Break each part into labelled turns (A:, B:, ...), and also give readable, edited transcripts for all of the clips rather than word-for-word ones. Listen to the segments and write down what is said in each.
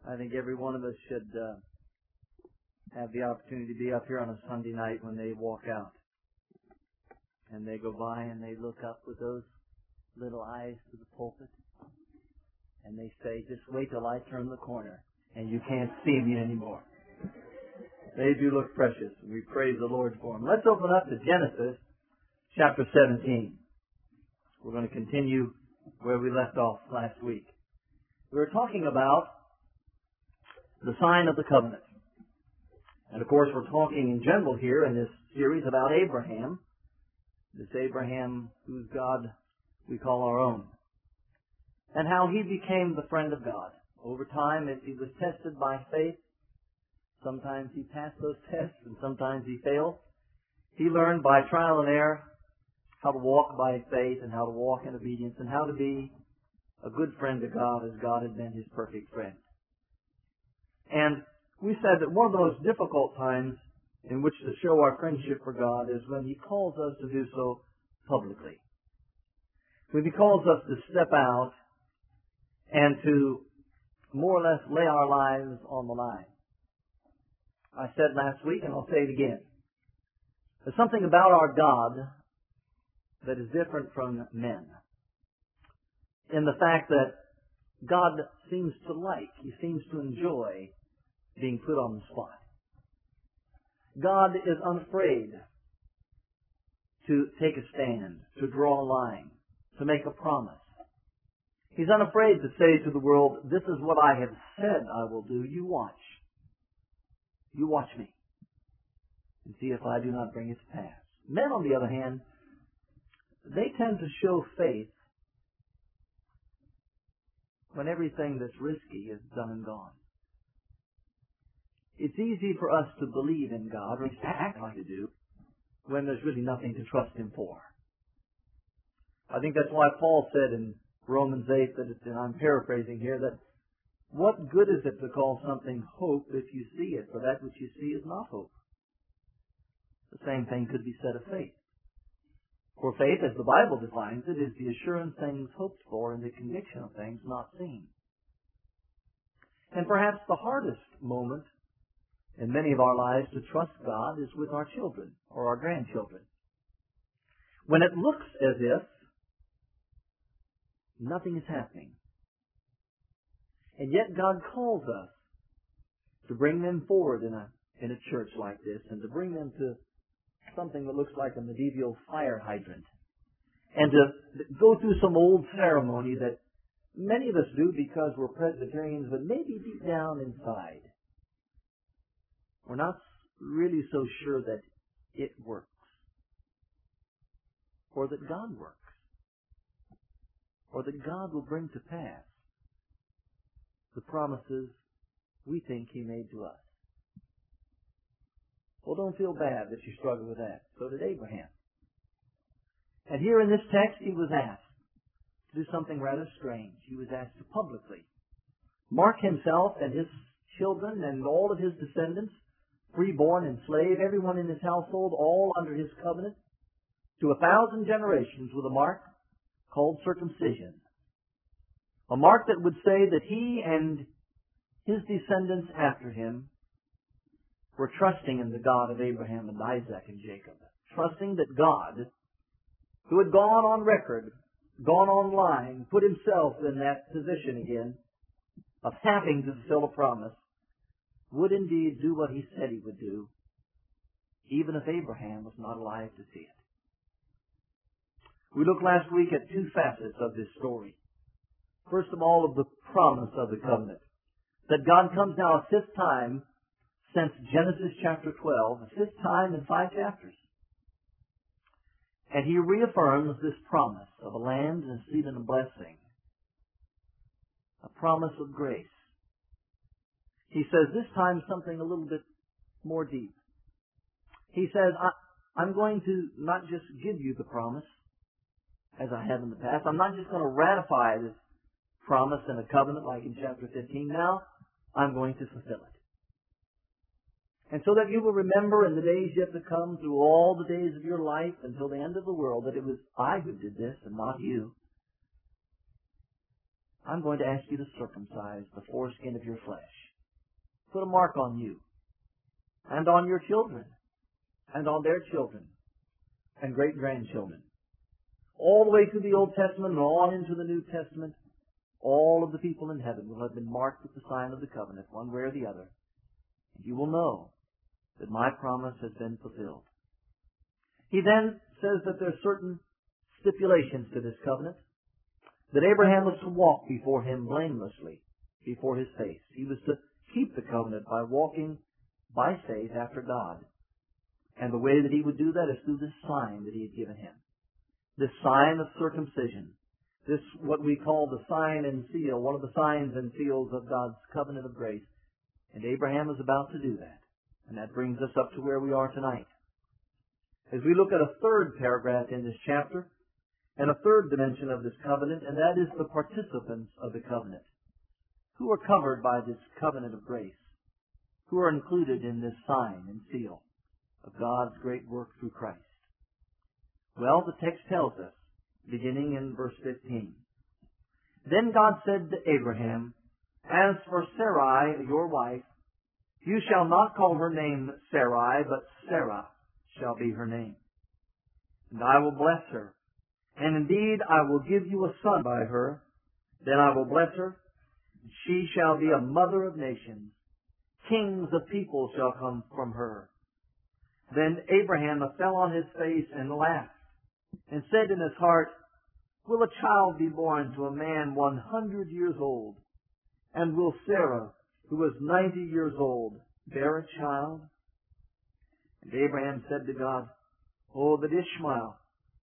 A: I think every one of us should have the opportunity to be up here on a Sunday night when they walk out. And they go by and they look up with those little eyes to the pulpit. And they say, just wait till I turn the corner and you can't see me anymore. They do look precious. We praise the Lord for them. Let's open up to Genesis chapter 17. We're going to continue where we left off last week. We were talking about the sign of the covenant. And of course we're talking in general here in this series about Abraham. This Abraham whose God we call our own. And how he became the friend of God. Over time, as he was tested by faith, sometimes he passed those tests and sometimes he failed. He learned by trial and error how to walk by faith and how to walk in obedience and how to be a good friend to God as God had been his perfect friend. And we said that one of those difficult times in which to show our friendship for God is when he calls us to do so publicly. When he calls us to step out and to more or less lay our lives on the line. I said last week, and I'll say it again. There's something about our God that is different from men. In the fact that God seems to like, he seems to enjoy being put on the spot. God is unafraid to take a stand, to draw a line, to make a promise. He's unafraid to say to the world, this is what I have said I will do. You watch. You watch me. And see if I do not bring it to pass. Men, on the other hand, they tend to show faith when everything that's risky is done and gone. It's easy for us to believe in God, or to act like to do, when there's really nothing to trust him for. I think that's why Paul said in Romans 8, and I'm paraphrasing here, that what good is it to call something hope if you see it, for that which you see is not hope. The same thing could be said of faith. For faith, as the Bible defines it, is the assurance of things hoped for and the conviction of things not seen. And perhaps the hardest moment in many of our lives to trust God is with our children or our grandchildren. When it looks as if nothing is happening. And yet God calls us to bring them forward in a church like this and to bring them to something that looks like a medieval fire hydrant. And to go through some old ceremony that many of us do because we're Presbyterians, but maybe deep down inside, we're not really so sure that it works. Or that God works. Or that God will bring to pass the promises we think he made to us. Well, don't feel bad that you struggle with that. So did Abraham. And here in this text, he was asked to do something rather strange. He was asked to publicly mark himself and his children and all of his descendants, freeborn and slave, everyone in his household, all under his covenant, to 1,000 generations with a mark called circumcision. A mark that would say that he and his descendants after him were trusting in the God of Abraham and Isaac and Jacob. Trusting that God, who had gone on record, gone online, put himself in that position again of having to fulfill a promise, would indeed do what he said he would do, even if Abraham was not alive to see it. We looked last week at two facets of this story. First of all, of the promise of the covenant. That God comes now a fifth time since Genesis chapter 12, a fifth time in 5 chapters. And he reaffirms this promise of a land and a seed and a blessing. A promise of grace. He says this time something a little bit more deep. He says, I'm going to not just give you the promise, as I have in the past. I'm not just going to ratify this promise in a covenant like in chapter 15. Now, I'm going to fulfill it. And so that you will remember in the days yet to come, through all the days of your life until the end of the world, that it was I who did this and not you. I'm going to ask you to circumcise the foreskin of your flesh. Put a mark on you, and on your children, and on their children, and great-grandchildren. All the way through the Old Testament and on into the New Testament, all of the people in heaven will have been marked with the sign of the covenant, one way or the other. And you will know that my promise has been fulfilled. He then says that there are certain stipulations to this covenant. That Abraham was to walk before him blamelessly, before his face. He was to keep the covenant by walking by faith after God. And the way that he would do that is through this sign that he had given him. This sign of circumcision. This, what we call the sign and seal, one of the signs and seals of God's covenant of grace. And Abraham is about to do that. And that brings us up to where we are tonight. As we look at a third paragraph in this chapter, and a third dimension of this covenant, and that is the participants of the covenant. Who are covered by this covenant of grace? Who are included in this sign and seal of God's great work through Christ? Well, the text tells us, beginning in verse 15. Then God said to Abraham, As for Sarai, your wife, you shall not call her name Sarai, but Sarah shall be her name. And I will bless her. And indeed, I will give you a son by her. Then I will bless her. She shall be a mother of nations. Kings of peoples shall come from her. Then Abraham fell on his face and laughed, and said in his heart, Will a child be born to a man 100 years old? And will Sarah, who is 90 years old, bear a child? And Abraham said to God, Oh, that Ishmael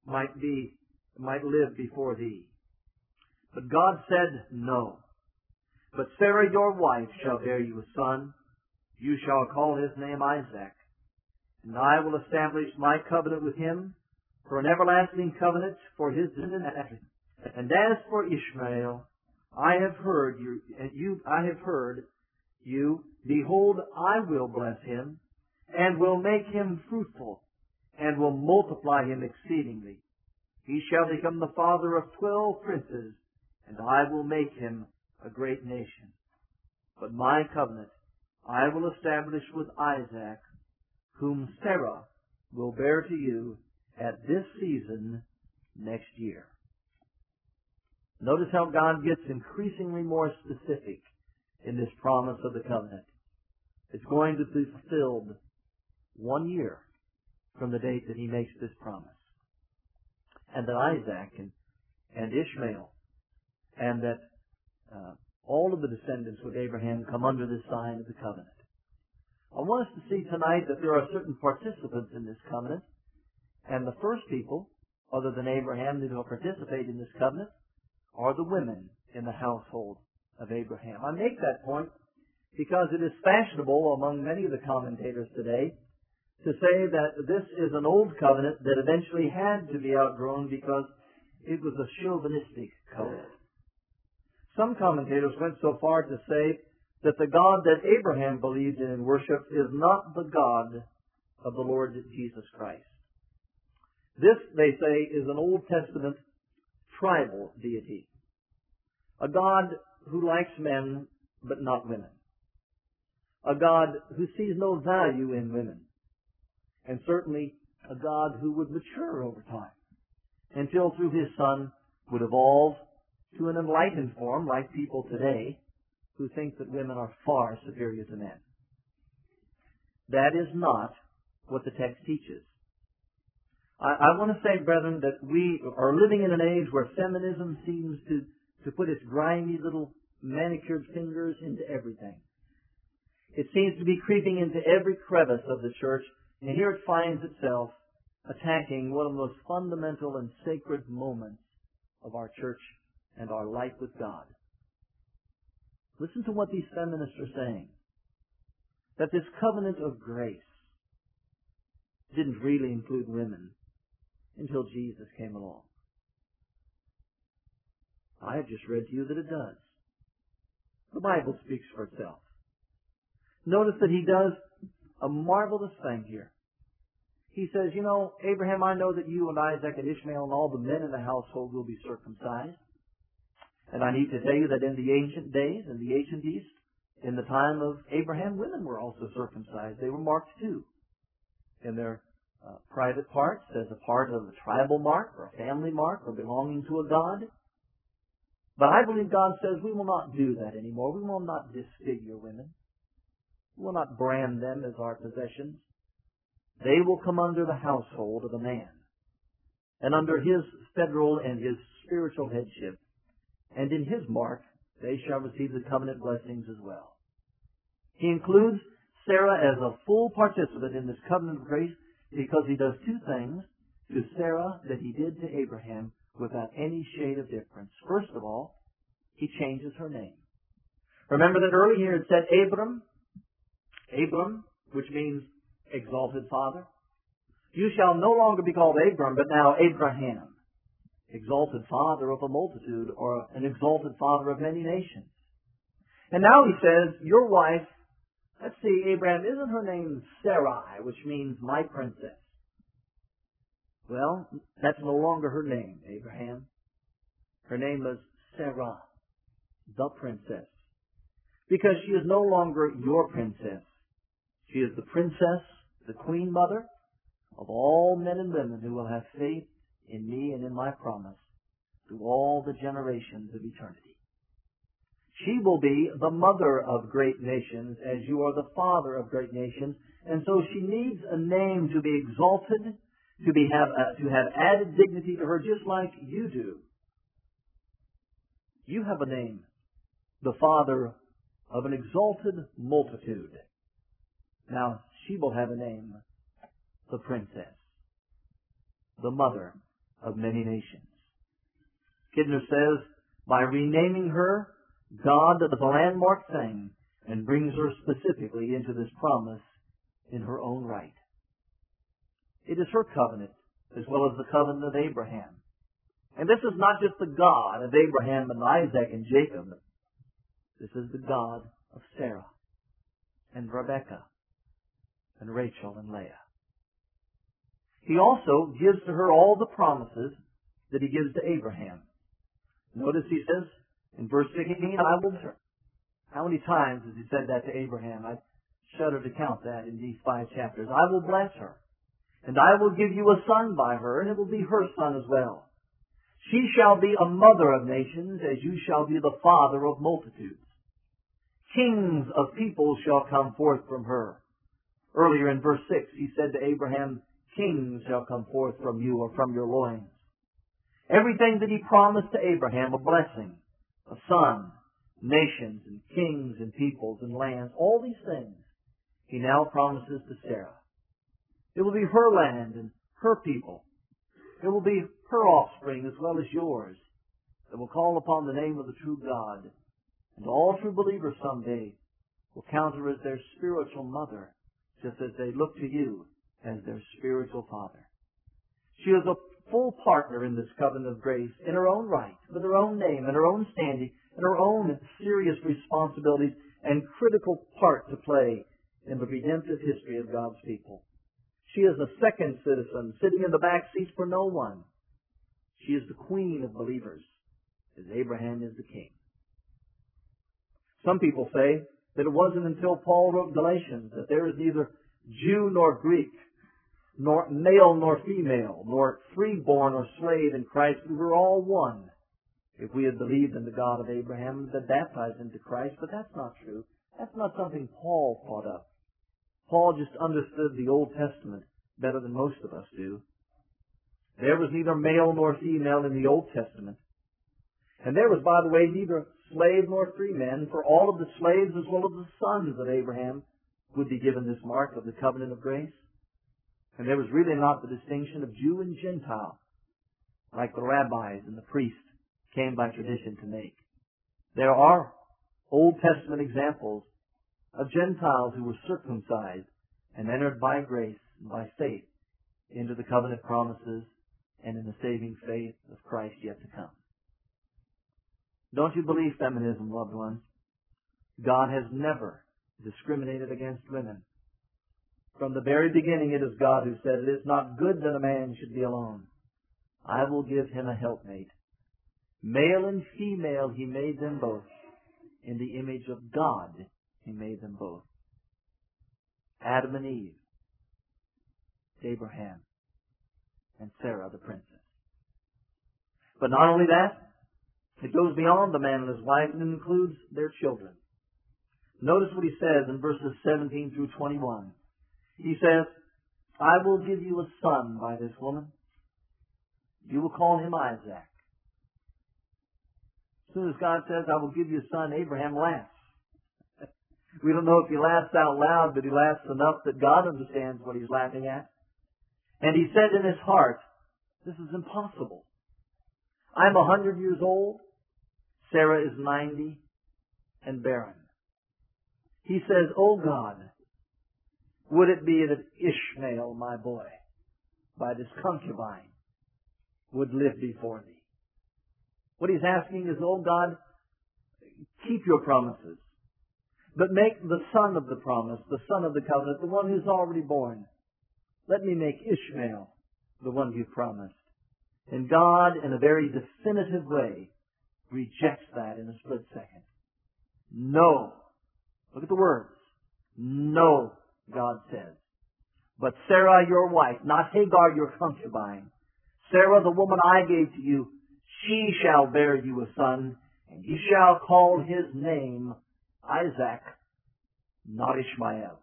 A: might live before thee. But God said, No. But Sarah your wife shall bear you a son. You shall call his name Isaac. And I will establish my covenant with him for an everlasting covenant for his descendants. And as for Ishmael, I have heard you. Behold, I will bless him, and will make him fruitful, and will multiply him exceedingly. He shall become the father of 12 princes, and I will make him a great nation. But my covenant I will establish with Isaac, whom Sarah will bear to you at this season next year. Notice how God gets increasingly more specific in this promise of the covenant. It's going to be fulfilled 1 year from the date that he makes this promise. And that Isaac and Ishmael, and that all of the descendants of Abraham come under this sign of the covenant. I want us to see tonight that there are certain participants in this covenant, and the first people, other than Abraham, that will participate in this covenant are the women in the household of Abraham. I make that point because it is fashionable among many of the commentators today to say that this is an old covenant that eventually had to be outgrown because it was a chauvinistic covenant. Some commentators went so far to say that the God that Abraham believed in and worshipped is not the God of the Lord Jesus Christ. This, they say, is an Old Testament tribal deity. A God who likes men but not women. A God who sees no value in women. And certainly a God who would mature over time until through his Son would evolve to an enlightened form like people today who think that women are far superior to men. That is not what the text teaches. I want to say, brethren, that we are living in an age where feminism seems to put its grimy little manicured fingers into everything. It seems to be creeping into every crevice of the church, and here it finds itself attacking one of the most fundamental and sacred moments of our church and our life with God. Listen to what these feminists are saying. That this covenant of grace didn't really include women until Jesus came along. I have just read to you that it does. The Bible speaks for itself. Notice that he does a marvelous thing here. He says, you know, Abraham, I know that you and Isaac and Ishmael and all the men in the household will be circumcised. And I need to tell you that in the ancient days, in the ancient East, in the time of Abraham, women were also circumcised. They were marked too in their private parts as a part of a tribal mark or a family mark or belonging to a god. But I believe God says we will not do that anymore. We will not disfigure women. We will not brand them as our possessions. They will come under the household of a man and under his federal and his spiritual headship. And in his mark, they shall receive the covenant blessings as well. He includes Sarah as a full participant in this covenant of grace because he does two things to Sarah that he did to Abraham without any shade of difference. First of all, he changes her name. Remember that earlier it said Abram, which means exalted father. You shall no longer be called Abram, but now Abraham, exalted father of a multitude, or an exalted father of many nations. And now he says, your wife, let's see, Abraham, isn't her name Sarai, which means my princess? Well, that's no longer her name, Abraham. Her name is Sarah, the princess. Because she is no longer your princess. She is the princess, the queen mother of all men and women who will have faith in me and in my promise through all the generations of eternity. She will be the mother of great nations as you are the father of great nations. And so she needs a name to be exalted, to have added dignity to her just like you do. You have a name, the father of an exalted multitude. Now she will have a name, the princess, the mother of many nations. Kidner says, by renaming her, God does a landmark thing and brings her specifically into this promise in her own right. It is her covenant as well as the covenant of Abraham. And this is not just the God of Abraham and Isaac and Jacob. This is the God of Sarah and Rebekah and Rachel and Leah. He also gives to her all the promises that he gives to Abraham. Notice he says in verse 16, I will bless her. How many times has he said that to Abraham? I shudder to count that in these 5 chapters. I will bless her, and I will give you a son by her, and it will be her son as well. She shall be a mother of nations, as you shall be the father of multitudes. Kings of peoples shall come forth from her. Earlier in verse 6, he said to Abraham, kings shall come forth from you or from your loins. Everything that he promised to Abraham, a blessing, a son, nations and kings and peoples and lands, all these things, he now promises to Sarah. It will be her land and her people. It will be her offspring as well as yours that will call upon the name of the true God. And all true believers someday will count her as their spiritual mother, just as they look to you as their spiritual father. She is a full partner in this covenant of grace in her own right, with her own name and her own standing and her own serious responsibilities and critical part to play in the redemptive history of God's people. She is a second citizen sitting in the back seat for no one. She is the queen of believers, as Abraham is the king. Some people say that it wasn't until Paul wrote Galatians that there is neither Jew nor Greek, nor male nor female, nor freeborn or slave in Christ. We were all one if we had believed in the God of Abraham and been baptized into Christ. But that's not true. That's not something Paul thought up. Paul just understood the Old Testament better than most of us do. There was neither male nor female in the Old Testament. And there was, by the way, neither slave nor free man, for all of the slaves as well as the sons of Abraham would be given this mark of the covenant of grace. And there was really not the distinction of Jew and Gentile, like the rabbis and the priests came by tradition to make. There are Old Testament examples of Gentiles who were circumcised and entered by grace and by faith into the covenant promises and in the saving faith of Christ yet to come. Don't you believe feminism, loved ones? God has never discriminated against women. From the very beginning, it is God who said, it is not good that a man should be alone. I will give him a helpmate. Male and female He made them both. In the image of God He made them both. Adam and Eve, Abraham, and Sarah the princess. But not only that, it goes beyond the man and his wife and includes their children. Notice what He says in verses 17 through 21. He says, I will give you a son by this woman. You will call him Isaac. As soon as God says, I will give you a son, Abraham laughs. We don't know if he laughs out loud, but he laughs enough that God understands what he's laughing at. And he said in his heart, this is impossible. I'm 100 years old. Sarah is 90 and barren. He says, oh God, would it be that Ishmael, my boy, by this concubine, would live before thee? What he's asking is, oh God, keep your promises, but make the son of the promise, the son of the covenant, the one who's already born. Let me make Ishmael the one you promised. And God, in a very definitive way, rejects that in a split second. No. Look at the words. No, God says. But Sarah, your wife, not Hagar, your concubine, Sarah, the woman I gave to you, she shall bear you a son, and you shall call his name Isaac, not Ishmael.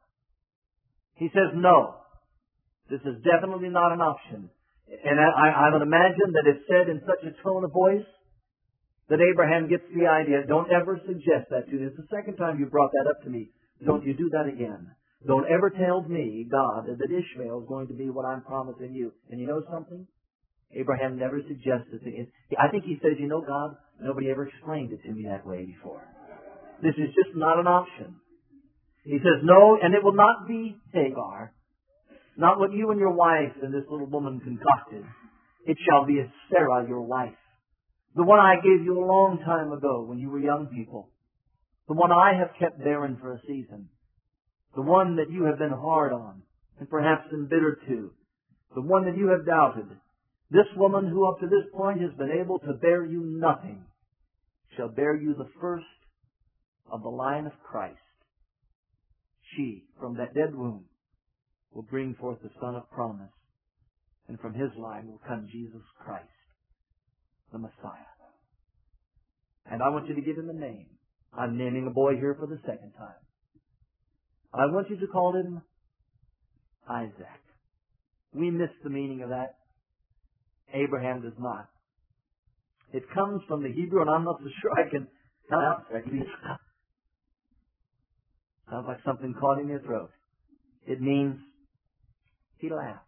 A: He says, no, this is definitely not an option. And I would imagine that it's said in such a tone of voice that Abraham gets the idea. Don't ever suggest that to me. It's the second time you brought that up to me. Don't you do that again. Don't ever tell me, God, that Ishmael is going to be what I'm promising you. And you know something? Abraham never suggested it. I think he says, you know, God, nobody ever explained it to me that way before. This is just not an option. He says, no, and it will not be Hagar. Not what you and your wife and this little woman concocted. It shall be Sarah, your wife. The one I gave you a long time ago when you were young people. The one I have kept barren for a season. The one that you have been hard on and perhaps embittered to. The one that you have doubted. This woman who up to this point has been able to bear you nothing shall bear you the first of the line of Christ. She, from that dead womb, will bring forth the Son of promise. And from his line will come Jesus Christ, the Messiah. And I want you to give him a name. I'm naming a boy here for the second time. I want you to call him Isaac. We miss the meaning of that. Abraham does not. It comes from the Hebrew, and I'm not so sure I can pronounce it. Sounds like something caught in your throat. It means he laughed.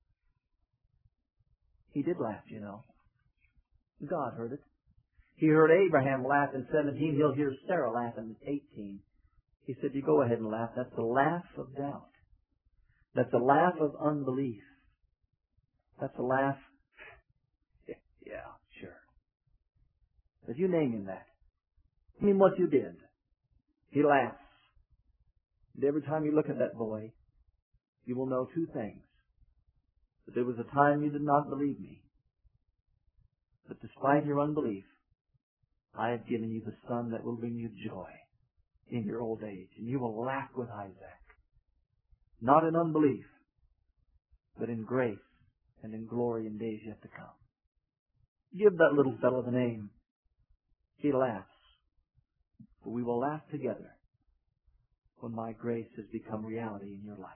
A: He did laugh, you know. God heard it. He heard Abraham laugh in 17. He'll hear Sarah laugh in 18. He said, you go ahead and laugh. That's a laugh of doubt. That's a laugh of unbelief. That's a laugh. Yeah, sure. But you name him that. I mean what you did. He laughs. And every time you look at that boy, you will know two things. That there was a time you did not believe me. But despite your unbelief, I have given you the son that will bring you joy in your old age. And you will laugh with Isaac. Not in unbelief, but in grace and in glory in days yet to come. Give that little fellow the name. He laughs. But we will laugh together when my grace has become reality in your life.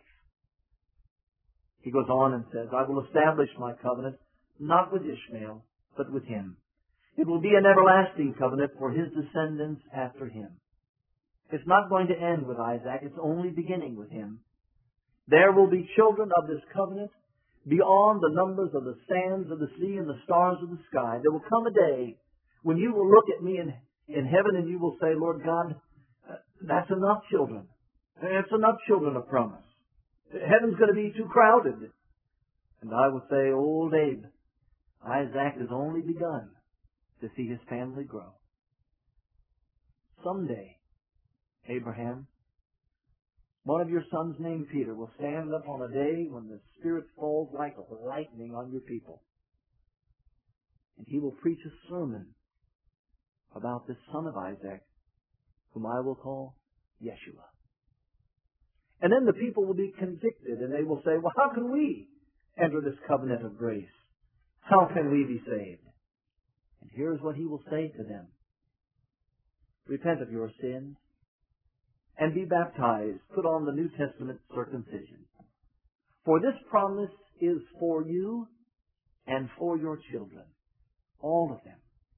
A: He goes on and says, I will establish my covenant, not with Ishmael, but with him. It will be an everlasting covenant for his descendants after him. It's not going to end with Isaac. It's only beginning with him. There will be children of this covenant beyond the numbers of the sands of the sea and the stars of the sky. There will come a day when you will look at me in heaven and you will say, Lord God, that's enough children. That's enough children of promise. Heaven's going to be too crowded. And I will say, old Abe, Isaac has only begun to see his family grow. Someday, Abraham, one of your sons named Peter will stand up on a day when the Spirit falls like lightning on your people. And he will preach a sermon about this son of Isaac, whom I will call Yeshua. And then the people will be convicted, and they will say, well, how can we enter this covenant of grace? How can we be saved? And here's what he will say to them. Repent of your sins and be baptized. Put on the New Testament circumcision. For this promise is for you and for your children, all of them.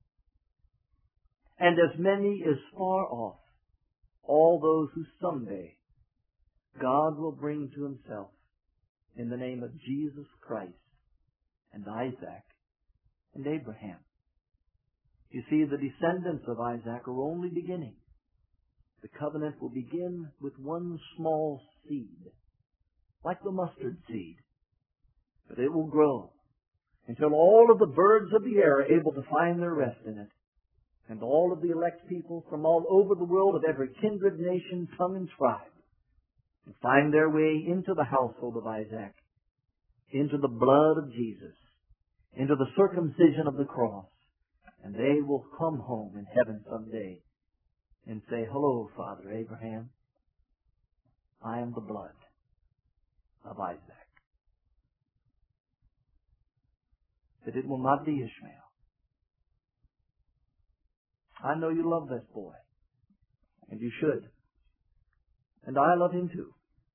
A: And as many as far off, all those who someday God will bring to himself in the name of Jesus Christ and Isaac and Abraham. You see, the descendants of Isaac are only beginning. The covenant will begin with one small seed, like the mustard seed. But it will grow until all of the birds of the air are able to find their rest in it. And all of the elect people from all over the world of every kindred, nation, tongue, and tribe will find their way into the household of Isaac, into the blood of Jesus, into the circumcision of the cross. And they will come home in heaven someday and say, hello, Father Abraham. I am the blood of Isaac. That it will not be Ishmael. I know you love this boy, and you should. And I love him too.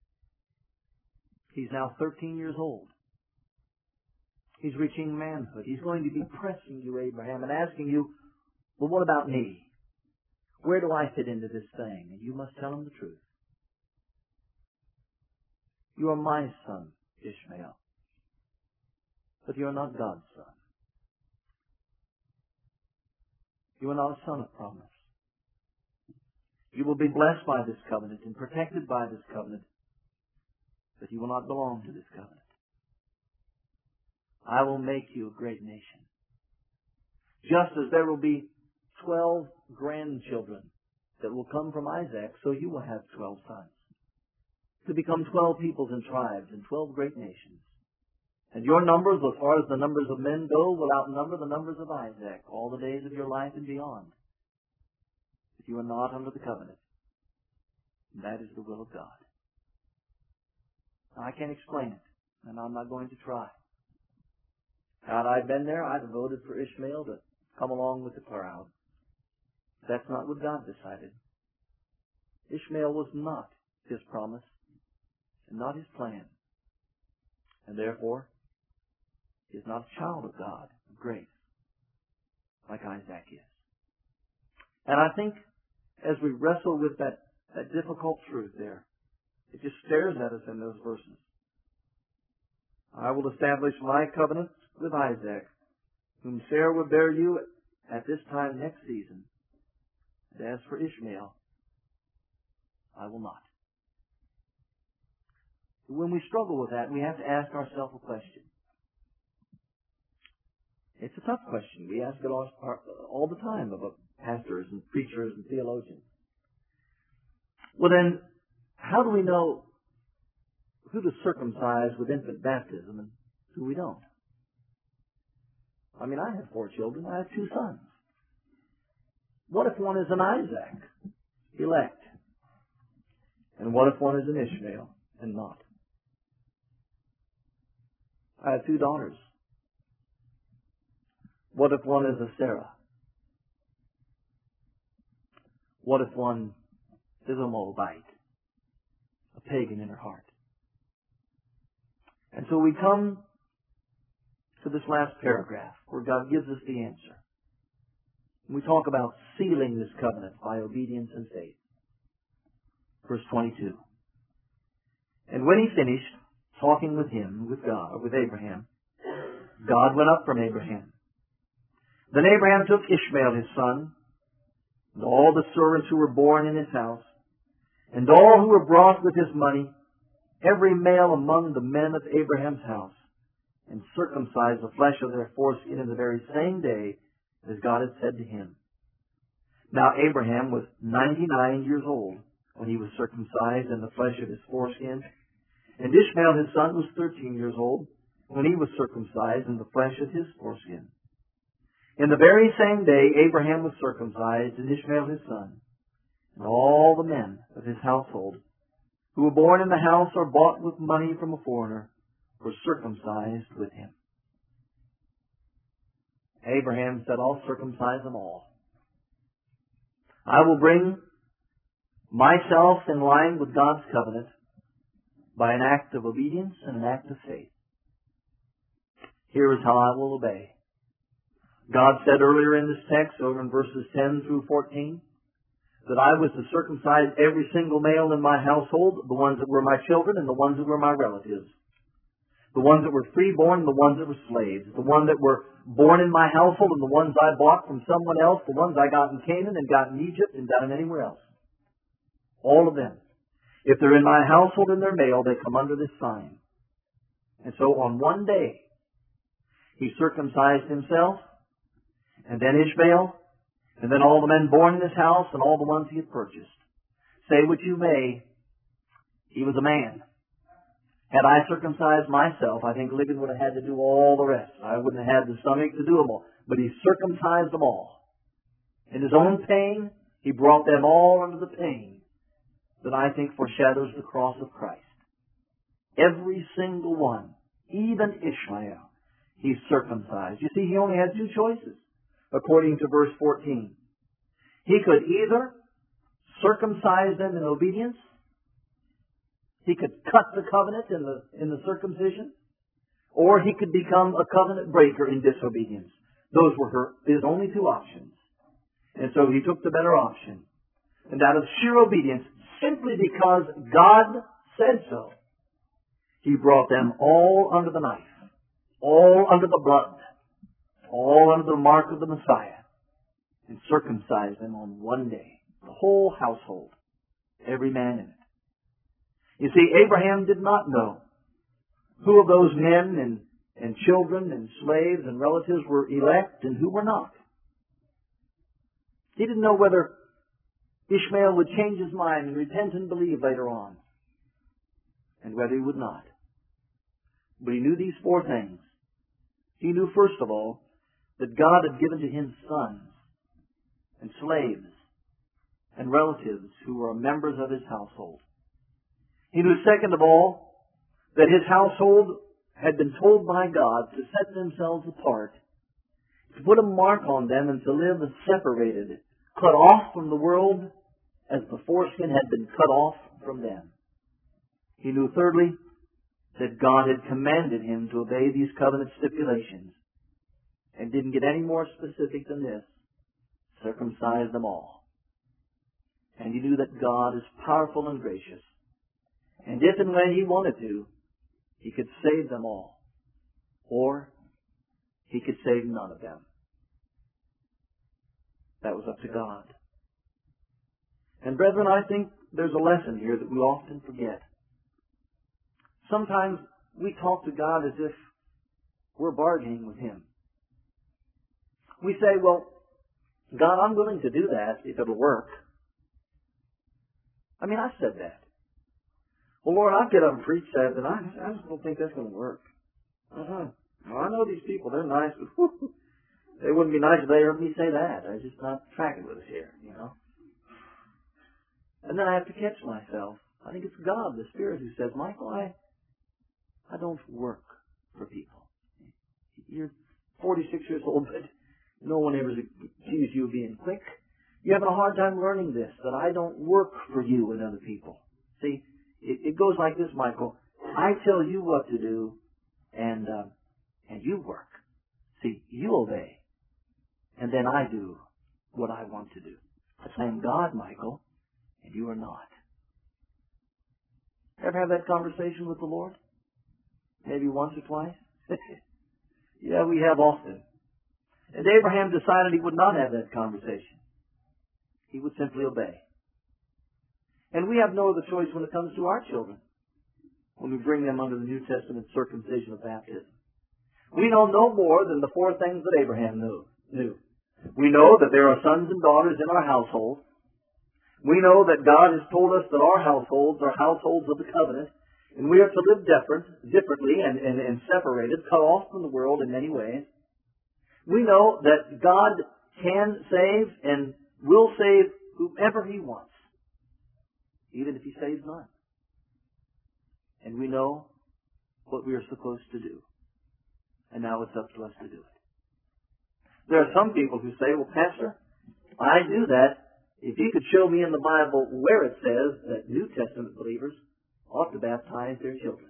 A: He's now 13 years old. He's reaching manhood. He's going to be pressing you, Abraham, and asking you, well, what about me? Where do I fit into this thing? And you must tell him the truth. You are my son, Ishmael. But you are not God's son. You are not a son of promise. You will be blessed by this covenant and protected by this covenant, but you will not belong to this covenant. I will make you a great nation. Just as there will be 12 grandchildren that will come from Isaac, so you will have 12 sons. To become 12 peoples and tribes and 12 great nations. And your numbers, as far as the numbers of men go, will outnumber the numbers of Isaac all the days of your life and beyond. But you are not under the covenant. And that is the will of God. Now, I can't explain it, and I'm not going to try. Had I been there, I'd have voted for Ishmael to come along with the crowd. That's not what God decided. Ishmael was not his promise and not his plan. And therefore, he is not a child of God, of grace, like Isaac is. And I think as we wrestle with that difficult truth there, it just stares at us in those verses. I will establish my covenant with Isaac, whom Sarah will bear you at this time next season. And as for Ishmael, I will not. When we struggle with that, we have to ask ourselves a question. It's a tough question. We ask it all the time of pastors and preachers and theologians. Well then, how do we know who to circumcise with infant baptism and who we don't? I mean, I have 4 children. I have 2 sons. What if one is an Isaac, elect? And what if one is an Ishmael and not? I have 2 daughters. What if one is a Sarah? What if one is a Moabite, a pagan in her heart? And so we come to this last paragraph where God gives us the answer. We talk about sealing this covenant by obedience and faith. Verse 22. And when he finished talking with him, with God, with Abraham, God went up from Abraham. Then Abraham took Ishmael his son, and all the servants who were born in his house, and all who were brought with his money, every male among the men of Abraham's house, and circumcised the flesh of their foreskin in the very same day as God had said to him. Now Abraham was 99 years old when he was circumcised in the flesh of his foreskin, and Ishmael his son was 13 years old when he was circumcised in the flesh of his foreskin. In the very same day Abraham was circumcised, and Ishmael his son, and all the men of his household, who were born in the house or bought with money from a foreigner, were circumcised with him. Abraham said, I'll circumcise them all. I will bring myself in line with God's covenant by an act of obedience and an act of faith. Here is how I will obey. God said earlier in this text, over in verses 10 through 14, that I was to circumcise every single male in my household, the ones that were my children and the ones that were my relatives. The ones that were freeborn and the ones that were slaves. The ones that were born in my household and the ones I bought from someone else. The ones I got in Canaan and got in Egypt and got in anywhere else. All of them. If they're in my household and they're male, they come under this sign. And so on one day, he circumcised himself, and then Ishmael, and then all the men born in his house and all the ones he had purchased. Say what you may, he was a man. Had I circumcised myself, I think Ligon would have had to do all the rest. I wouldn't have had the stomach to do them all. But he circumcised them all. In his own pain, he brought them all under the pain that I think foreshadows the cross of Christ. Every single one, even Ishmael, he circumcised. You see, he only had two choices, according to verse 14. He could either circumcise them in obedience. He could cut the covenant in the circumcision, or he could become a covenant breaker in disobedience. Those were his only two options. And so he took the better option. And out of sheer obedience, simply because God said so, he brought them all under the knife, all under the blood, all under the mark of the Messiah, and circumcised them on one day. The whole household, every man in it. You see, Abraham did not know who of those men and children and slaves and relatives were elect and who were not. He didn't know whether Ishmael would change his mind and repent and believe later on, and whether he would not. But he knew these four things. He knew, first of all, that God had given to him sons and slaves and relatives who were members of his household. He knew, second of all, that his household had been told by God to set themselves apart, to put a mark on them and to live separated, cut off from the world as the foreskin had been cut off from them. He knew, thirdly, that God had commanded him to obey these covenant stipulations, and didn't get any more specific than this: circumcise them all. And he knew that God is powerful and gracious, and if and when he wanted to, he could save them all, or he could save none of them. That was up to God. And brethren, I think there's a lesson here that we often forget. Sometimes we talk to God as if we're bargaining with him. We say, well, God, I'm willing to do that if it'll work. I mean, I've said that. Well, Lord, I'll get up and preach that, and I just don't think that's going to work. Well, I know these people, they're nice, but whew, they wouldn't be nice if they heard me say that. They're just not tracking with us here, you know. And then I have to catch myself. I think it's God, the Spirit, who says, Michael, I don't work for people. You're 46 years old, but no one ever accused you of being quick. You're having a hard time learning this, that I don't work for you and other people. See, it goes like this, Michael. I tell you what to do, and you work. See, you obey, and then I do what I want to do. I am God, Michael, and you are not. Ever have that conversation with the Lord? Maybe once or twice? Yeah, we have often. And Abraham decided he would not have that conversation. He would simply obey. And we have no other choice when it comes to our children, when we bring them under the New Testament circumcision of baptism. We know no more than the four things that Abraham knew. We know that there are sons and daughters in our household. We know that God has told us that our households are households of the covenant, and we are to live differently and separated, cut off from the world in many ways. We know that God can save and will save whomever He wants, even if He saves none. And we know what we are supposed to do. And now it's up to us to do it. There are some people who say, well, Pastor, I do that. If you could show me in the Bible where it says that New Testament believers ought to baptize their children.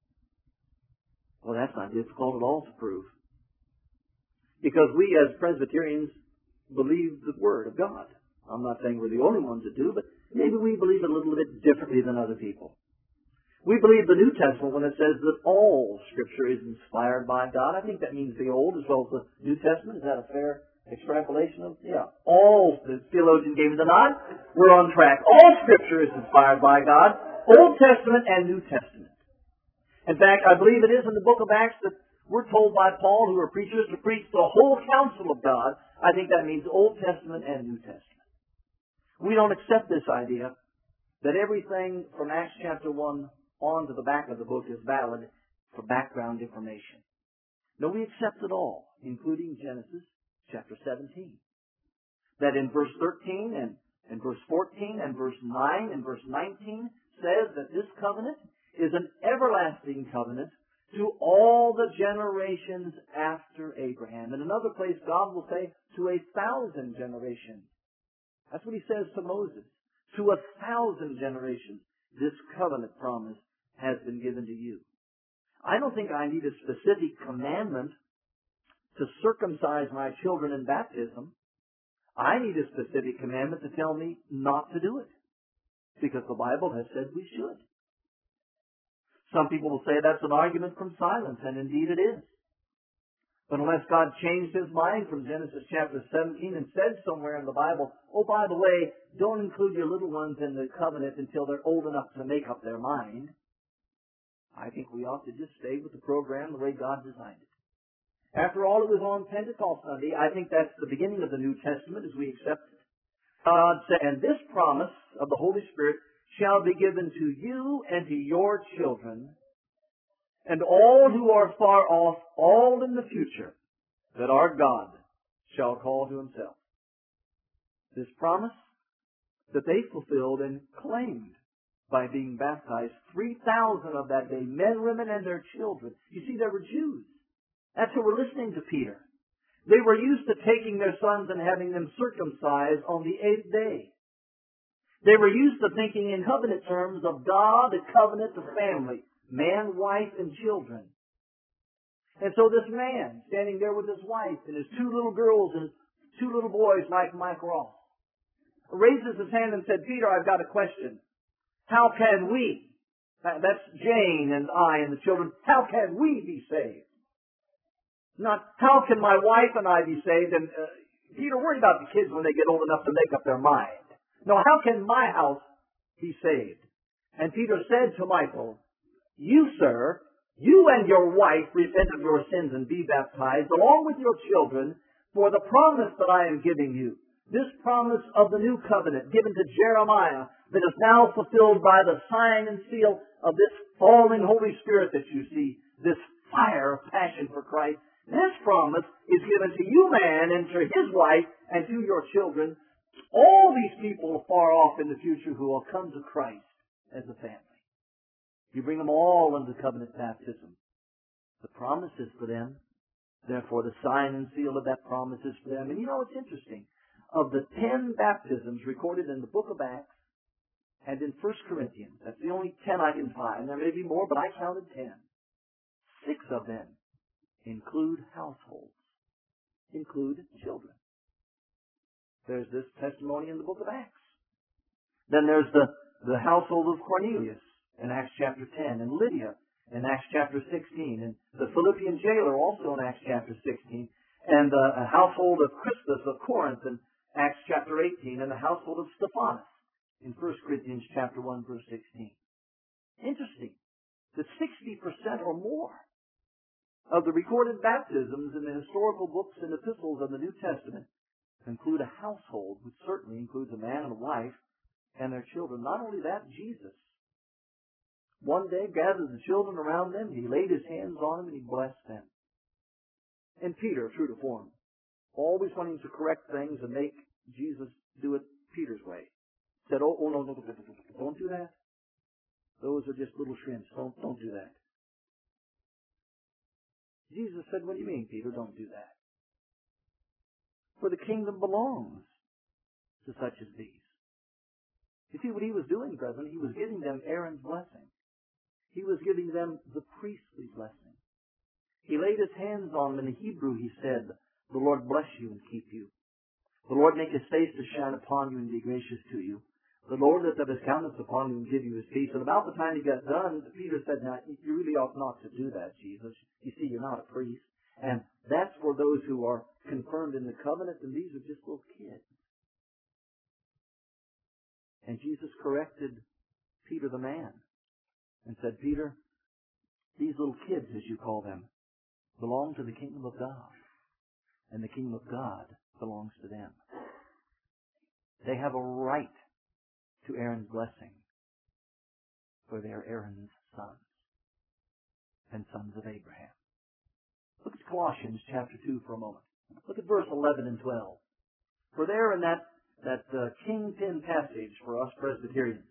A: Well, that's not difficult at all to prove. Because we as Presbyterians believe the Word of God. I'm not saying we're the only ones that do, but maybe we believe it a little bit differently than other people. We believe the New Testament when it says that all Scripture is inspired by God. I think that means the Old as well as the New Testament. Is that a fair extrapolation of? Yeah. All, the theologian gave me the nod. We're on track. All Scripture is inspired by God. Old Testament and New Testament. In fact, I believe it is in the book of Acts that we're told by Paul, who are preachers, to preach the whole counsel of God. I think that means Old Testament and New Testament. We don't accept this idea that everything from Acts chapter 1 on to the back of the book is valid for background information. No, we accept it all, including Genesis chapter 17. That in verse 13 and verse 14 and verse 9 and verse 19 says that this covenant is an everlasting covenant to all the generations after Abraham. In another place, God will say, to 1,000 generations. That's what He says to Moses. To 1,000 generations, this covenant promise has been given to you. I don't think I need a specific commandment to circumcise my children in baptism. I need a specific commandment to tell me not to do it, because the Bible has said we should. Some people will say that's an argument from silence, and indeed it is. But unless God changed His mind from Genesis chapter 17 and said somewhere in the Bible, oh, by the way, don't include your little ones in the covenant until they're old enough to make up their mind, I think we ought to just stay with the program the way God designed it. After all, it was on Pentecost Sunday. I think that's the beginning of the New Testament as we accept it. God said, and this promise of the Holy Spirit shall be given to you and to your children, and all who are far off, all in the future, that our God shall call to Himself. This promise that they fulfilled and claimed by being baptized, 3,000 of that day, men, women, and their children. You see, they were Jews. That's who were listening to Peter. They were used to taking their sons and having them circumcised on the 8th day. They were used to thinking in covenant terms of God, a covenant of family, man, wife, and children. And so this man, standing there with his wife and his 2 little girls and 2 little boys like Mike Ross, raises his hand and said, Peter, I've got a question. How can we, that's Jane and I and the children, how can we be saved? Not, how can my wife and I be saved? And Peter, worry about the kids when they get old enough to make up their mind. No, how can my house be saved? And Peter said to Michael, you, sir, you and your wife repent of your sins and be baptized, along with your children, for the promise that I am giving you. This promise of the new covenant given to Jeremiah that is now fulfilled by the sign and seal of this falling Holy Spirit that you see, this fire of passion for Christ. This promise is given to you, man, and to his wife, and to your children. All these people far off in the future who will come to Christ as a family. You bring them all into covenant baptism. The promise is for them. Therefore, the sign and seal of that promise is for them. And you know, it's interesting. Of the 10 baptisms recorded in the book of Acts and in 1 Corinthians, that's the only 10 I can find. There may be more, but I counted 10. 6 of them include households, include children. There's this testimony in the book of Acts. Then there's the household of Cornelius in Acts chapter 10, and Lydia in Acts chapter 16, and the Philippian jailer also in Acts chapter 16, and the household of Crispus of Corinth in Acts chapter 18, and the household of Stephanas in 1 Corinthians chapter 1, verse 16. Interesting that 60% or more of the recorded baptisms in the historical books and epistles of the New Testament include a household, which certainly includes a man and a wife and their children. Not only that, Jesus one day gathered the children around them, He laid His hands on them, and He blessed them. And Peter, true to form,
B: always wanting to correct things and make Jesus do it Peter's way. Said, oh no, don't do that. Those are just little shrimps. Don't do that. Jesus said, what do you mean, Peter? Don't do that. For the kingdom belongs to such as these. You see what he was doing, brethren? He was giving them Aaron's blessing. He was giving them the priestly blessing. He laid his hands on them. In the Hebrew, he said, the Lord bless you and keep you. The Lord make his face to shine upon you and be gracious to you. The Lord lift up his countenance upon you and give you his peace. And about the time he got done, Peter said, now, you really ought not to do that, Jesus. You see, you're not a priest. And that's for those who are confirmed in the covenant, and these are just little kids. And Jesus corrected Peter the man and said, Peter, these little kids, as you call them, belong to the kingdom of God. And the kingdom of God belongs to them. They have a right to Aaron's blessing, for they are Aaron's sons and sons of Abraham. Look at Colossians chapter 2 for a moment. Look at verse 11 and 12. For there in that kingpin passage for us Presbyterians,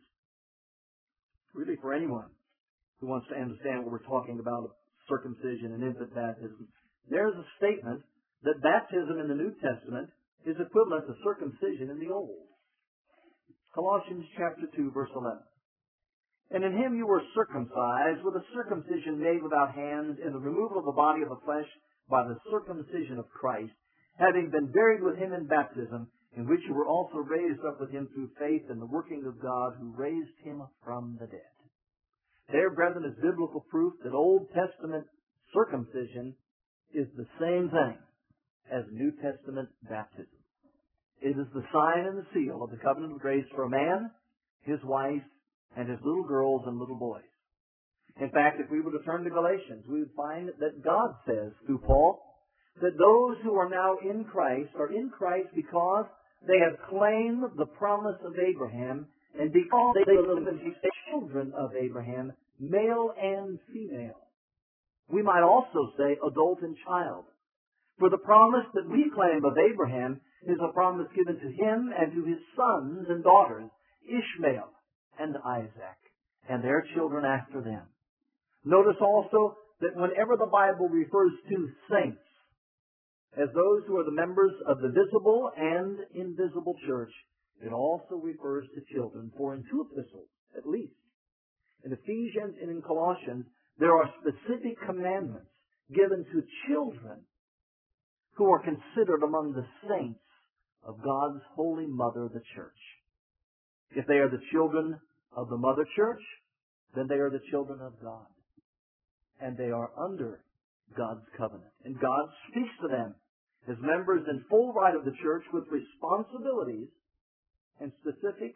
B: really for anyone who wants to understand what we're talking about, circumcision and infant baptism, there's a statement that baptism in the New Testament is equivalent to circumcision in the Old. Colossians chapter 2, verse 11. And in him you were circumcised with a circumcision made without hands in the removal of the body of the flesh by the circumcision of Christ, having been buried with him in baptism, in which you were also raised up with him through faith in the working of God who raised him from the dead. There, brethren, is biblical proof that Old Testament circumcision is the same thing as New Testament baptism. It is the sign and the seal of the covenant of grace for a man, his wife, and his little girls and little boys. In fact, if we were to turn to Galatians, we would find that God says through Paul that those who are now in Christ are in Christ because they have claimed the promise of Abraham and because they live as children of Abraham, male and female. We might also say adult and child. For the promise that we claim of Abraham is a promise given to him and to his sons and daughters, Ishmael and Isaac, and their children after them. Notice also that whenever the Bible refers to saints as those who are the members of the visible and invisible church, it also refers to children. For in two epistles, at least, in Ephesians and in Colossians, there are specific commandments given to children who are considered among the saints of God's holy mother, the church. If they are the children of the mother church, then they are the children of God. And they are under God's covenant. And God speaks to them as members in full right of the church with responsibilities and specific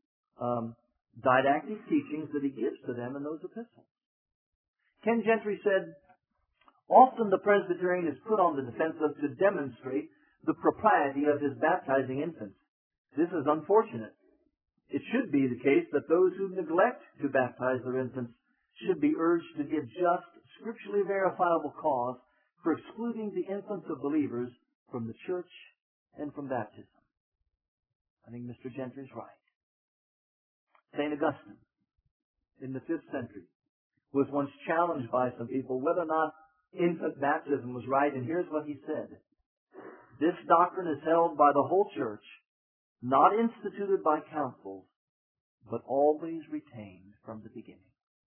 B: didactic teachings that he gives to them in those epistles. Ken Gentry said, often the Presbyterian is put on the defensive to demonstrate the propriety of his baptizing infants. This is unfortunate. It should be the case that those who neglect to baptize their infants should be urged to give just, scripturally verifiable cause for excluding the infants of believers from the church and from baptism. I think Mr. Gentry is right. St. Augustine, in the 5th century, was once challenged by some people whether or not infant baptism was right, and here's what he said. This doctrine is held by the whole church, not instituted by councils, but always retained from the beginning.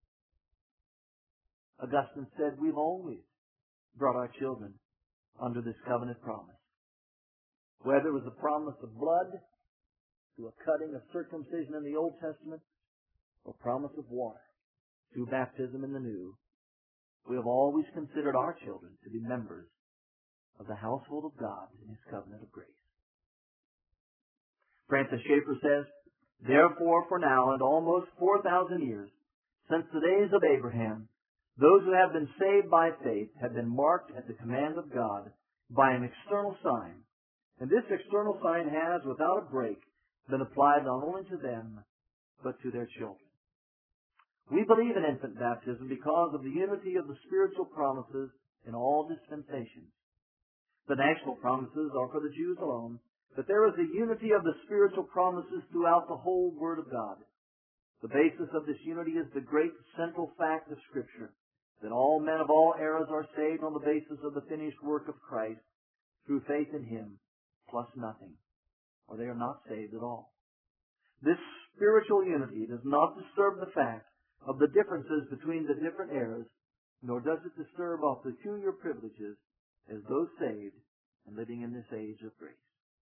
B: Augustine said, we've always brought our children under this covenant promise. Whether it was the promise of blood, through a cutting of circumcision in the Old Testament, or promise of water, through baptism in the New, we have always considered our children to be members of the household of God in his covenant of grace. Francis Schaeffer says, therefore, for now and almost 4,000 years, since the days of Abraham, those who have been saved by faith have been marked at the command of God by an external sign. And this external sign has, without a break, been applied not only to them, but to their children. We believe in infant baptism because of the unity of the spiritual promises in all dispensations. The national promises are for the Jews alone, but there is a unity of the spiritual promises throughout the whole Word of God. The basis of this unity is the great central fact of Scripture, that all men of all eras are saved on the basis of the finished work of Christ through faith in Him, plus nothing, or they are not saved at all. This spiritual unity does not disturb the fact of the differences between the different eras, nor does it disturb our peculiar privileges as those saved and living in this age of grace.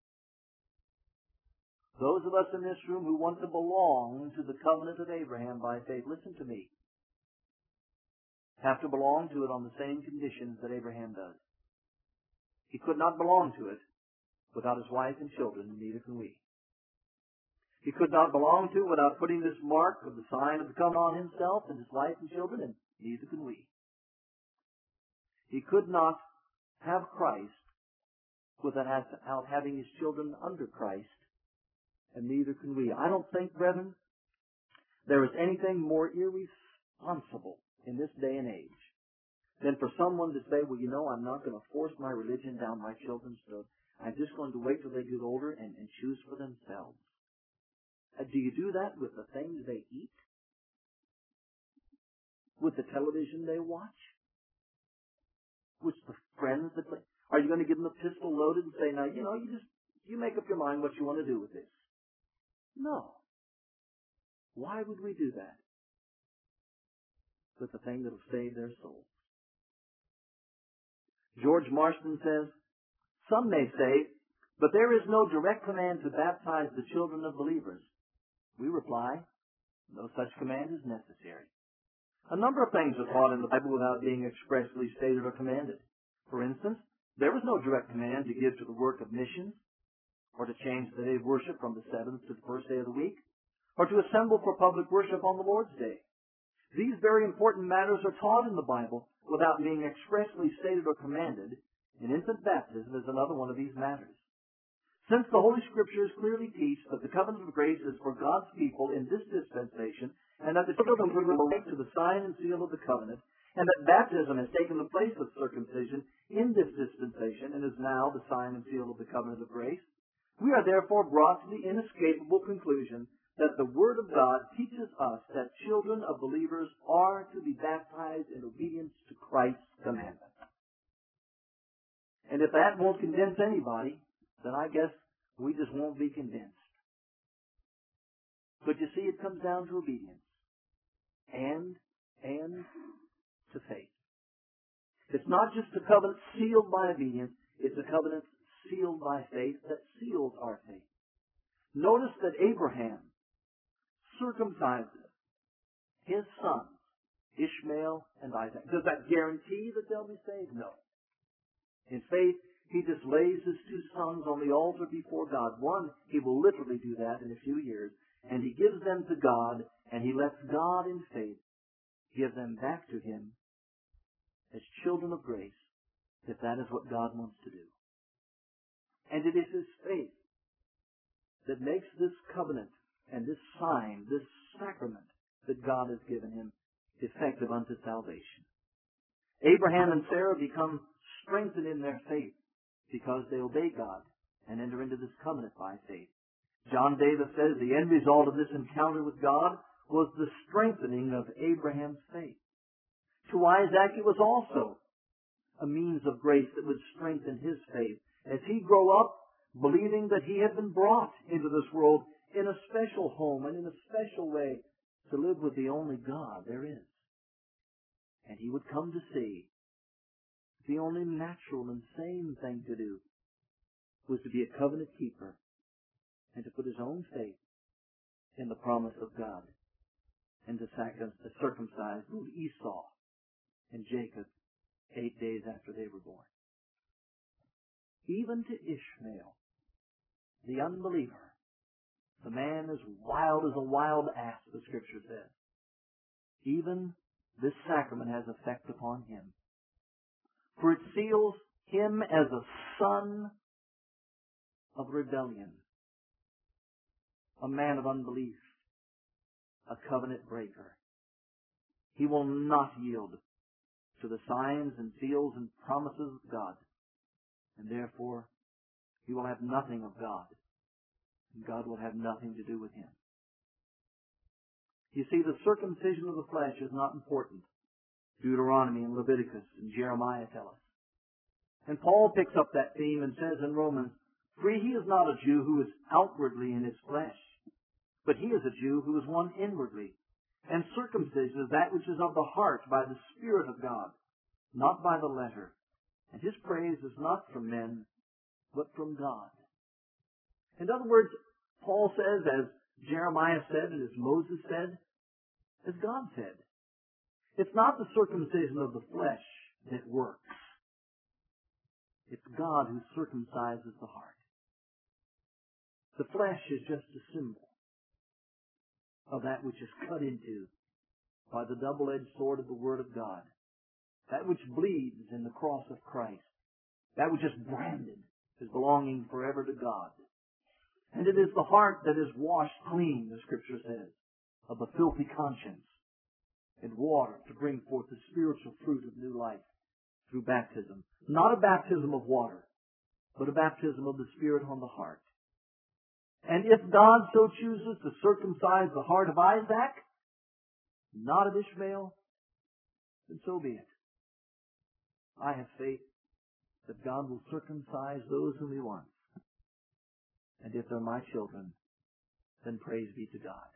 B: Those of us in this room who want to belong to the covenant of Abraham by faith, listen to me, have to belong to it on the same conditions that Abraham does. He could not belong to it without his wife and children, and neither can we. He could not belong to it without putting this mark of the sign of the covenant on himself and his wife and children, and neither can we. He could not have Christ without having his children under Christ, and neither can we. I don't think, brethren, there is anything more irresponsible in this day and age than for someone to say, well, you know, I'm not going to force my religion down my children's throat. I'm just going to wait till they get older and choose for themselves. Do you do that with the things they eat? With the television they watch? With the friends that play? Are you going to give them a pistol loaded and say, now, you know, you make up your mind what you want to do with this? No. Why would we do that with the thing that will save their souls? George Marston says, some may say, but there is no direct command to baptize the children of believers. We reply, no such command is necessary. A number of things are taught in the Bible without being expressly stated or commanded. For instance, there is no direct command to give to the work of missions, or to change the day of worship from the seventh to the first day of the week, or to assemble for public worship on the Lord's Day. These very important matters are taught in the Bible without being expressly stated or commanded, and infant baptism is another one of these matters. Since the Holy Scriptures clearly teach that the covenant of grace is for God's people in this dispensation, and that the children will relate to the sign and seal of the covenant, and that baptism has taken the place of circumcision in this dispensation and is now the sign and seal of the covenant of grace, we are therefore brought to the inescapable conclusion that the Word of God teaches us that children of believers are to be baptized in obedience to Christ's commandment. And if that won't convince anybody, then I guess we just won't be convinced. But you see, it comes down to obedience and to faith. It's not just a covenant sealed by obedience, it's a covenant sealed by faith that seals our faith. Notice that Abraham circumcises his sons, Ishmael and Isaac. Does that guarantee that they'll be saved? No. In faith, he just lays his two sons on the altar before God. One, he will literally do that in a few years, and he gives them to God, and he lets God in faith give them back to him as children of grace, if that is what God wants to do. And it is his faith that makes this covenant and this sign, this sacrament that God has given him, effective unto salvation. Abraham and Sarah become strengthened in their faith because they obey God and enter into this covenant by faith. John Davis says the end result of this encounter with God was the strengthening of Abraham's faith. To Isaac it was also a means of grace that would strengthen his faith as he grew up believing that he had been brought into this world in a special home and in a special way to live with the only God there is. And he would come to see the only natural and sane thing to do was to be a covenant keeper and to put his own faith in the promise of God and to circumcise Esau and Jacob 8 days after they were born. Even to Ishmael, the unbeliever, the man as wild as a wild ass, the Scripture says, even this sacrament has effect upon him. For it seals him as a son of rebellion, a man of unbelief, a covenant breaker. He will not yield to the signs and seals and promises of God. And therefore, he will have nothing of God. And God will have nothing to do with him. You see, the circumcision of the flesh is not important. Deuteronomy and Leviticus and Jeremiah tell us. And Paul picks up that theme and says in Romans, "For he is not a Jew who is outwardly in his flesh, but he is a Jew who is one inwardly. And circumcision is that which is of the heart by the Spirit of God, not by the letter. And his praise is not from men, but from God." In other words, Paul says, as Jeremiah said and as Moses said, as God said, it's not the circumcision of the flesh that works. It's God who circumcises the heart. The flesh is just a symbol of that which is cut into by the double-edged sword of the Word of God. That which bleeds in the cross of Christ. That which is branded as belonging forever to God. And it is the heart that is washed clean, the Scripture says, of a filthy conscience, and water to bring forth the spiritual fruit of new life through baptism. Not a baptism of water, but a baptism of the Spirit on the heart. And if God so chooses to circumcise the heart of Isaac, not of Ishmael, then so be it. I have faith that God will circumcise those whom He wants. And if they're my children, then praise be to God.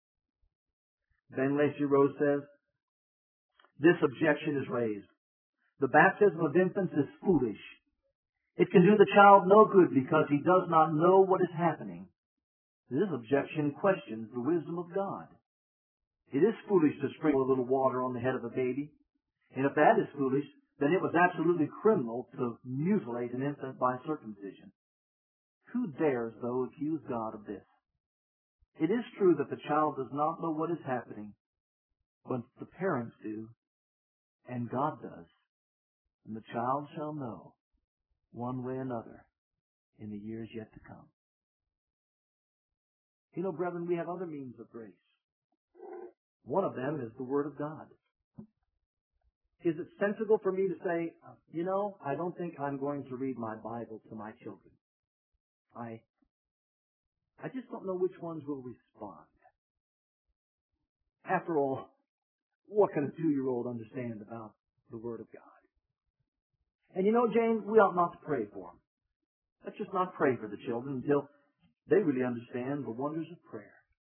B: Ben Lacey Rose says, this objection is raised. The baptism of infants is foolish. It can do the child no good because he does not know what is happening. This objection questions the wisdom of God. It is foolish to sprinkle a little water on the head of a baby. And if that is foolish, then it was absolutely criminal to mutilate an infant by circumcision. Who dares, though, accuse God of this? It is true that the child does not know what is happening, but the parents do, and God does. And the child shall know, one way or another, in the years yet to come. You know, brethren, we have other means of grace. One of them is the Word of God. Is it sensible for me to say, you know, I don't think I'm going to read my Bible to my children. I just don't know which ones will respond. After all, what can a 2-year-old understand about the Word of God? And you know, James, we ought not to pray for them. Let's just not pray for the children until they really understand the wonders of prayer.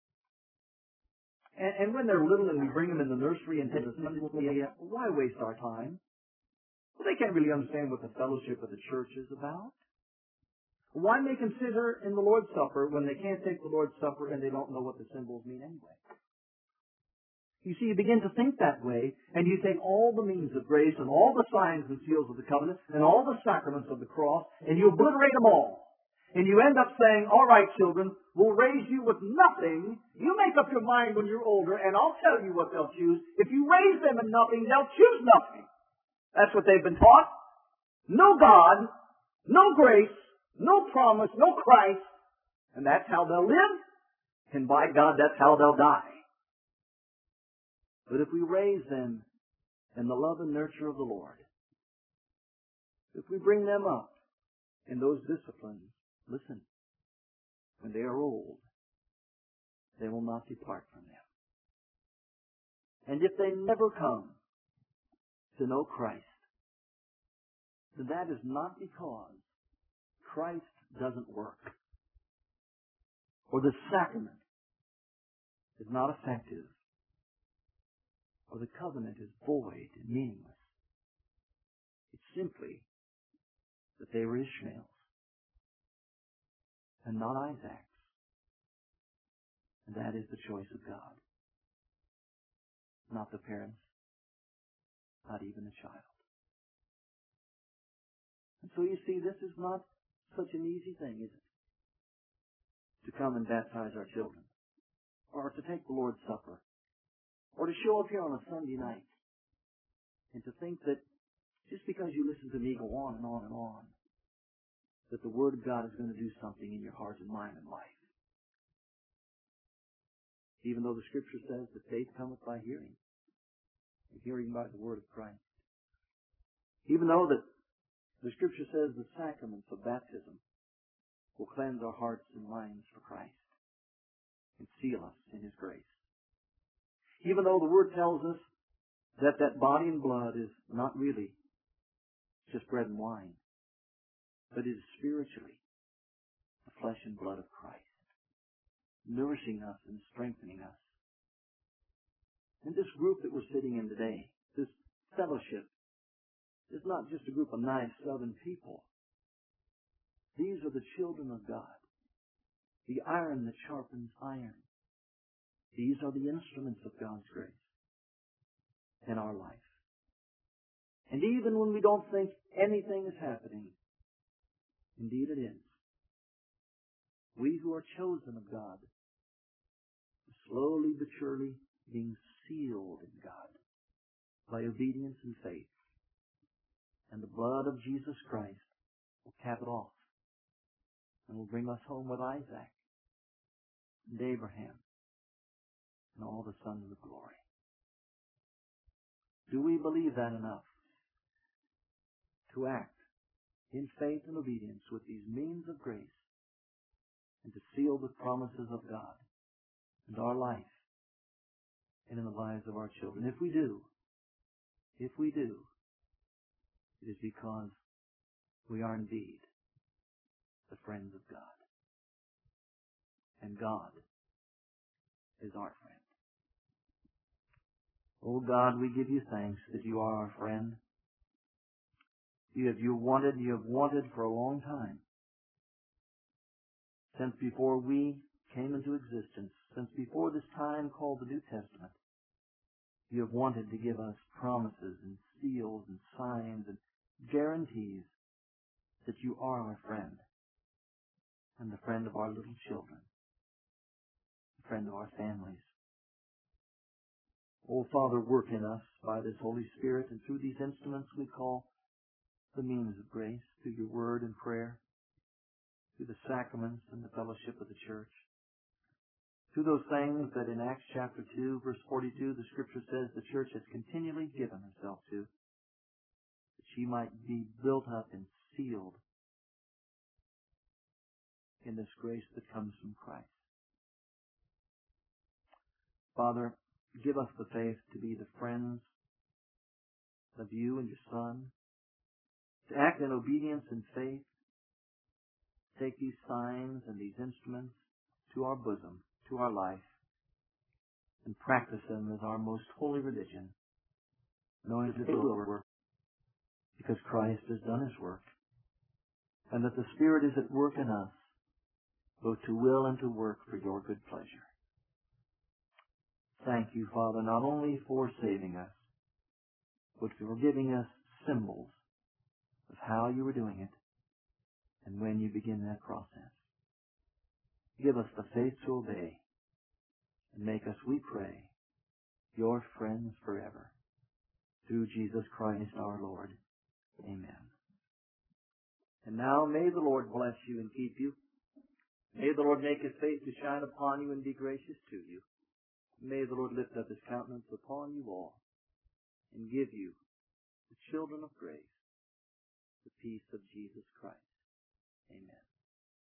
B: And when they're little and we bring them in the nursery and take them, why waste our time? Well, they can't really understand what the fellowship of the church is about. Why make them sit in the Lord's Supper when they can't take the Lord's Supper and they don't know what the symbols mean anyway? You see, you begin to think that way, and you take all the means of grace and all the signs and seals of the covenant and all the sacraments of the cross, and you obliterate them all. And you end up saying, all right, children, we'll raise you with nothing. You make up your mind when you're older, and I'll tell you what they'll choose. If you raise them in nothing, they'll choose nothing. That's what they've been taught. No God, no grace, no promise, no Christ. And that's how they'll live. And by God, that's how they'll die. But if we raise them in the love and nurture of the Lord, if we bring them up in those disciplines, listen, when they are old, they will not depart from them. And if they never come to know Christ, then that is not because Christ doesn't work, or the sacrament is not effective, or the covenant is void and meaningless. It's simply that they were Ishmael's and not Isaac's. And that is the choice of God. Not the parents, not even the child. And so you see, this is not such an easy thing, is it? To come and baptize our children, or to take the Lord's Supper, or to show up here on a Sunday night, and to think that just because you listen to me go on and on and on, that the Word of God is going to do something in your heart and mind and life. Even though the Scripture says that faith cometh by hearing, and hearing by the Word of Christ. Even though that The Scripture says the sacraments of baptism will cleanse our hearts and minds for Christ and seal us in His grace. Even though the Word tells us that that body and blood is not really just bread and wine, but it is spiritually the flesh and blood of Christ, nourishing us and strengthening us. And this group that we're sitting in today, this fellowship, is not just a group of nice Southern people. These are the children of God, the iron that sharpens iron. These are the instruments of God's grace in our life. And even when we don't think anything is happening, indeed it is. We who are chosen of God, slowly but surely being sealed in God by obedience and faith. And the blood of Jesus Christ will cap it off and will bring us home with Isaac and Abraham and all the sons of glory. Do we believe that enough to act in faith and obedience with these means of grace and to seal the promises of God in our life and in the lives of our children? If we do, it is because we are indeed the friends of God. And God is our friend. Oh God, we give you thanks that you are our friend. You have wanted for a long time. Since before we came into existence, since before this time called the New Testament, you have wanted to give us promises and seals and signs and guarantees that you are our friend and the friend of our little children, the friend of our families. Oh, Father, work in us by this Holy Spirit and through these instruments we call the means of grace, through your word and prayer, through the sacraments and the fellowship of the church, through those things that in Acts chapter 2, verse 42, the Scripture says the church has continually given herself to, that she might be built up and sealed in this grace that comes from Christ. Father, give us the faith to be the friends of you and your Son, to act in obedience and faith, take these signs and these instruments to our bosom, to our life, and practice them as our most holy religion, knowing that they will work because Christ has done His work, and that the Spirit is at work in us, both to will and to work for your good pleasure. Thank you, Father, not only for saving us, but for giving us symbols of how you were doing it and when you begin that process. Give us the faith to obey and make us, we pray, your friends forever. Through Jesus Christ our Lord. Amen. And now may the Lord bless you and keep you. May the Lord make His face to shine upon you and be gracious to you. May the Lord lift up His countenance upon you all and give you, the children of grace, the peace of Jesus Christ. Amen.